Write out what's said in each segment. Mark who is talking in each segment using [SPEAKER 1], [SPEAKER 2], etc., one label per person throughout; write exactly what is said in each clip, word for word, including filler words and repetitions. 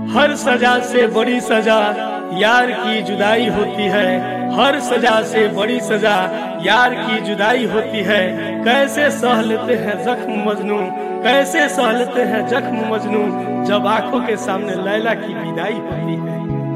[SPEAKER 1] हर सजा से बड़ी सजा यार की जुदाई होती है। हर सजा से बड़ी सजा यार की जुदाई होती है। कैसे सह लेते हैं जख्म मजनू, कैसे सह लेते हैं जख्म मजनू, जब आंखों के सामने लैला की विदाई होती है।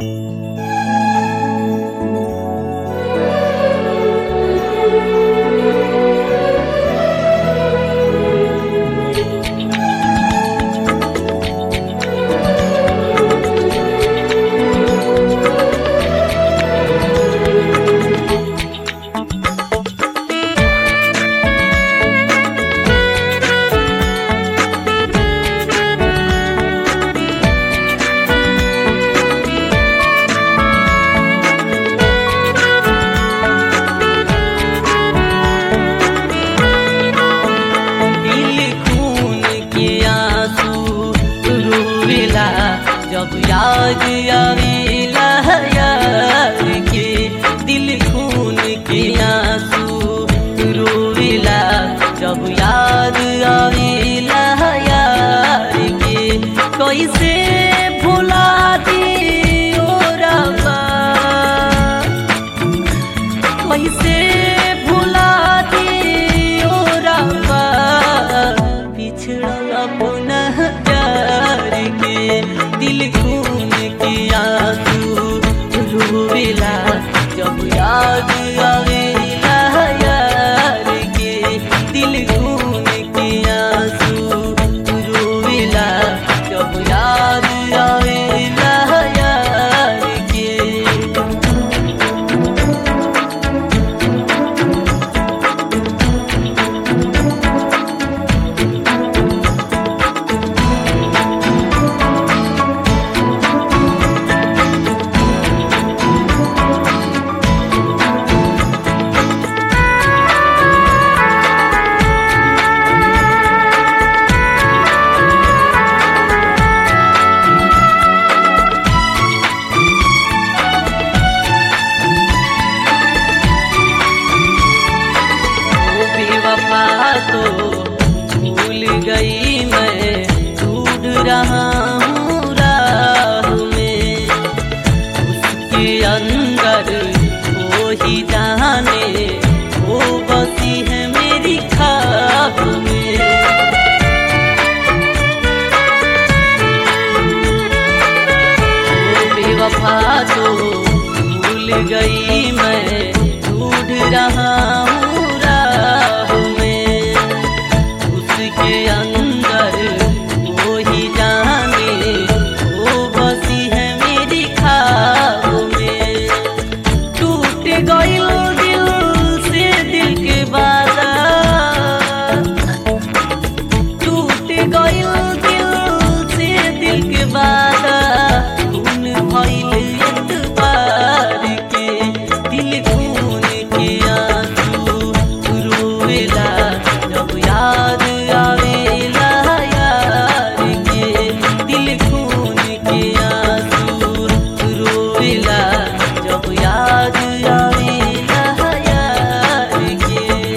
[SPEAKER 2] जब याद आवेला यार के, दिल खून के आंसू रोवेला। जब याद आवेला यार के, कैसे भुला दियो रब्बा, कैसे भुला दियो रब्बा, बिछड़ल अपना प्यार के। दिल खून के आंसू रोवेला, जब याद आवेला यार के। दिल खून के आंसू रोवेला, जब याद आवेला यार के। तो भूल गई मैं, ढूंढ रहा हूँ राह में। उसके अंदर वो ही जाने, वो बसी है मेरी ख्वाब में। वो बेवफा तो भूल गई मैं, ढूंढ रहा हूँ राह में। उसके अंदर वो ही जाने, वो बसी है मेरी ख्वाब में। टूट गइल दिल से दिल के वादा, टूट गइल दिल से दिल के वादा, खून भइल एतबार के। दिल खून के आंसू रोवेला, जब याद आवेला यार के। दिल खून के आंसू रोवेला, जब याद आवेला यार के।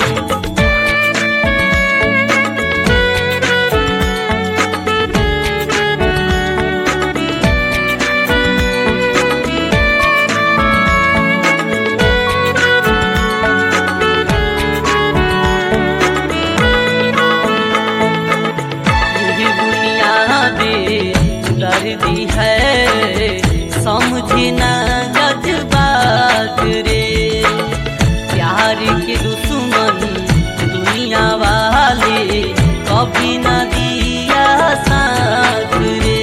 [SPEAKER 2] दर्दी है समझे ना जज्बात रे, प्यार के दुश्मन दुनिया वाले कभी ना दिया साथ रे।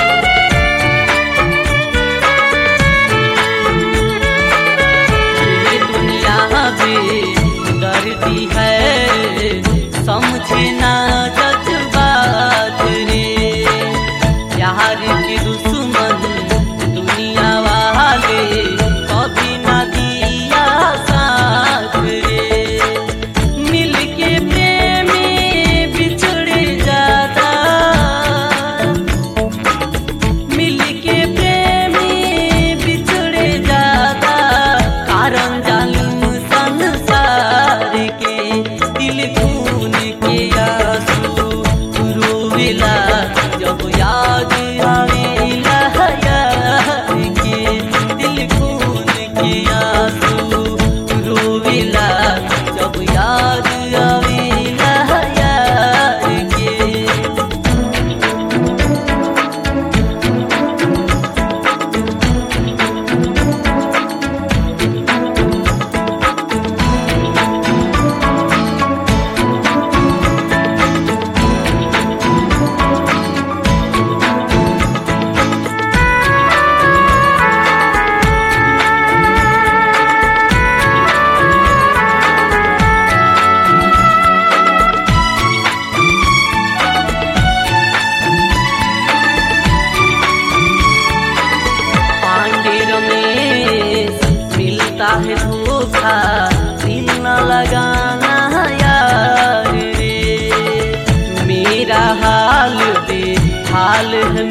[SPEAKER 2] ये दुनिया पे दर्दी है समझे ना जज्बात रे, प्यार के दुश्मन दुनिया वाले कभी ना दिया साथ रे। मिल के प्रेमी बिछड़े जाता, मिल के प्रेमी बिछड़े जाता, कारण जालिम संसार के। दिल खून के आंसू रोवेला, जब याद आ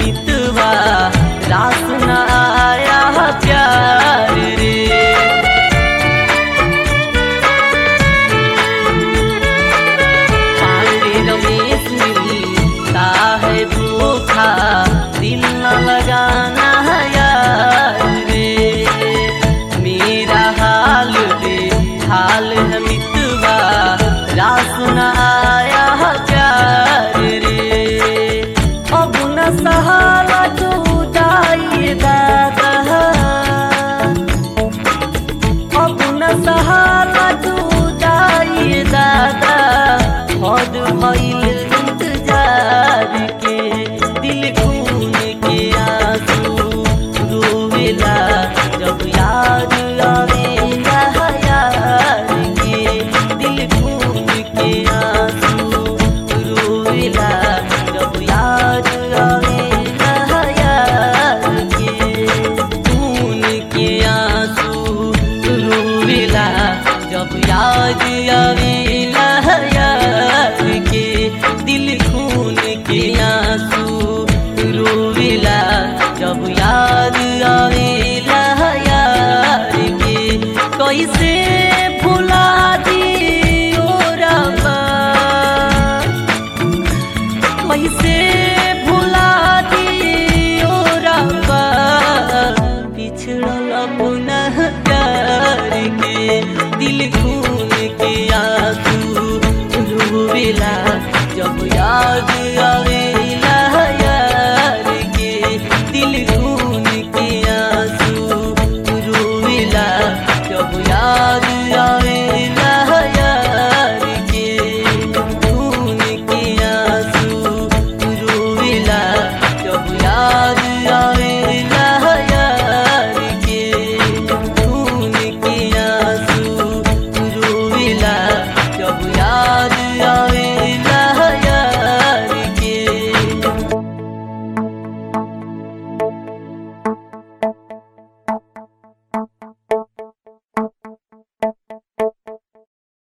[SPEAKER 2] मितवा रास न आया प्यार रे। पांडे रमेश मिलता है धोखा, दिल न लगाना यार रे। मेरा हाल बे हाल है मितवा रास न आया प्यार रे। अब न सहाला तू